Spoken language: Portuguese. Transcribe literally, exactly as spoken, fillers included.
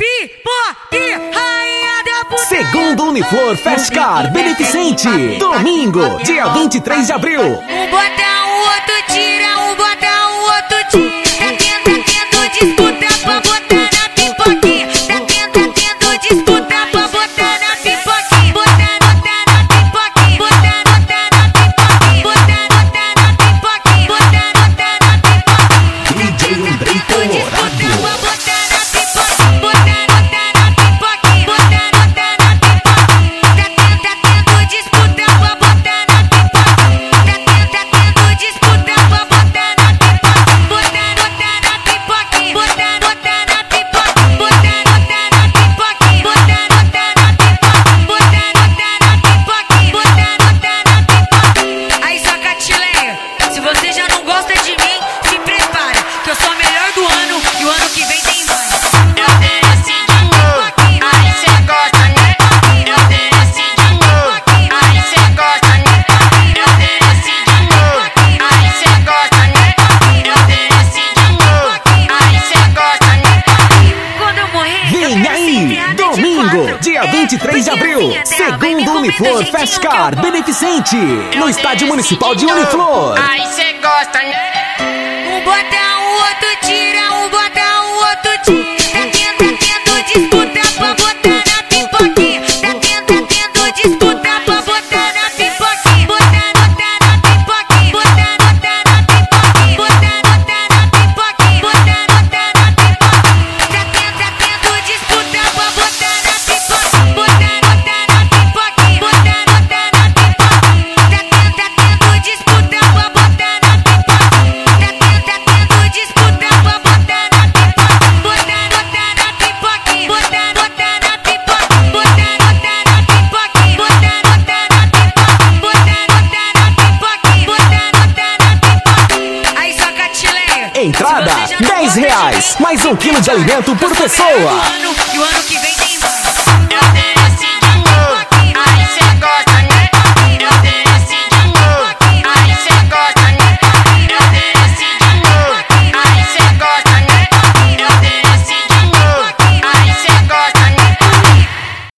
Pipoque, rainha da putaria. Segundo Uniflor Festcar Beneficente. Domingo, dia vinte e três de abril. Um bota, o outro tira, um bota, o outro tira. Tá tendo, tá tendo disputa pra botar na pipoquinha. Tá tendo, tá tendo disputa pra botar na pipoquinha. Botar, botar na pipoquinha. Botar, botar na pipoquinha. Botar, botar na pipoquinha. Botar, botar na pipoquinha. D J Andrei Colorado. Dia vinte e três de abril, segundo Uniflor Festcar Beneficente, no Estádio Municipal de Uniflor. Aí cê gosta, né? Um bota, o outro tira, um bota, o outro tira. Tá tendo, tá tendo disputa pra botar na pipoquinha. Tá tendo, tá tendo disputa pra botar na pipoquinha. Botar, botar na pipoquinha. Botar, botar na pipoquinha. Botar, botar na pipoquinha. Botar, botar na pipoquinha. Tá tendo, tá tendo disputa pra botar na pipoquinha. Botar, botar na pipoquinha. Botar, botar na pipoquinha. Tá tendo, tá tendo disputa pra botar na pipoquinha. Tá tendo, tá tendo disputa pra botar na pipoquinha. Botar, botar na pipoquinha. Botar, botar na pipoquinha. Botar, botar na pipoquinha. Botar, botar na pipoquinha. Botar, botar na pipoquinha. Botar, botar na pipoquinha. Aí só catileia. Entrada dez reais, mais um quilo de alimento por pessoa. E o ano